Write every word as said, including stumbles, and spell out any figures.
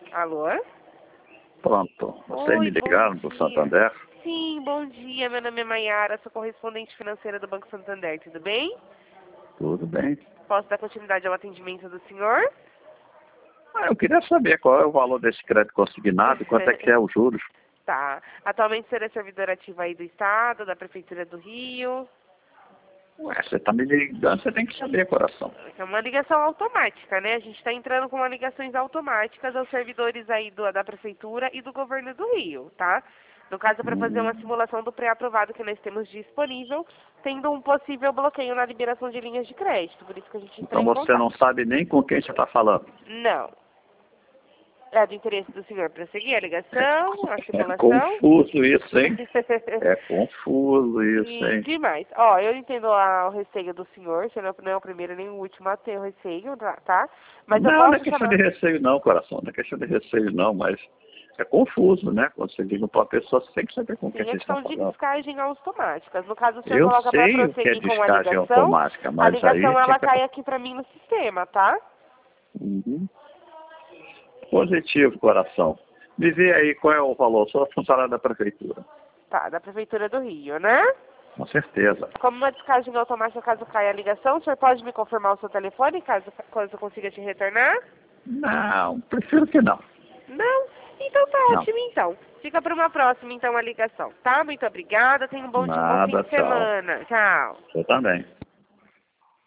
Alô? Pronto. Vocês Oi, me ligaram bom do dia. Santander? Sim, bom dia. Meu nome é Maiara, sou correspondente financeira do Banco Santander. Tudo bem? Tudo bem. Posso dar continuidade ao atendimento do senhor? Ah, eu queria saber qual é o valor desse crédito consignado e quanto é que é os juros. Tá. Atualmente o senhor é servidor ativo aí do Estado, da Prefeitura do Rio. Ué, você está me ligando, você tem que saber, coração. É uma ligação automática, né? A gente está entrando com uma ligações automáticas aos servidores aí do, da Prefeitura e do Governo do Rio, tá? No caso, para fazer uma Hum, simulação do pré-aprovado que nós temos disponível, tendo um possível bloqueio na liberação de linhas de crédito. Por isso que a gente entrou então em você contato. não sabe nem com quem você está falando. Não. É do interesse do senhor prosseguir a ligação, a É simulação? confuso isso, hein? É confuso isso, E hein? demais. Ó, eu entendo a, o receio do senhor, você não não é o primeiro nem o último a ter o receio, tá? tá? Mas eu Não, não é posso questão de chamar... receio não, coração. Não é questão de receio não, mas é confuso, né? Quando você liga para uma pessoa, você tem que saber com quem Sim, é você está questão de falando. descagem automáticas. No caso, o senhor Eu coloca para sei o que é prosseguir com a descagem ligação, automática, a mas aí ligação ela fica... cai aqui para mim no sistema, tá? Uhum. Positivo, coração. Me vê aí qual é o valor. Sou funcionário da prefeitura. Tá, da Prefeitura do Rio, né? Com certeza. Como uma descagem automática, caso caia a ligação, o senhor pode me confirmar o seu telefone, caso, caso eu consiga te retornar? Não, prefiro que não. Não? Então tá Não. ótimo, então. Fica para uma próxima, então, a ligação, tá? Muito obrigada, tenha um bom dia, um bom fim Nada, de tchau. semana. Tchau. Eu também.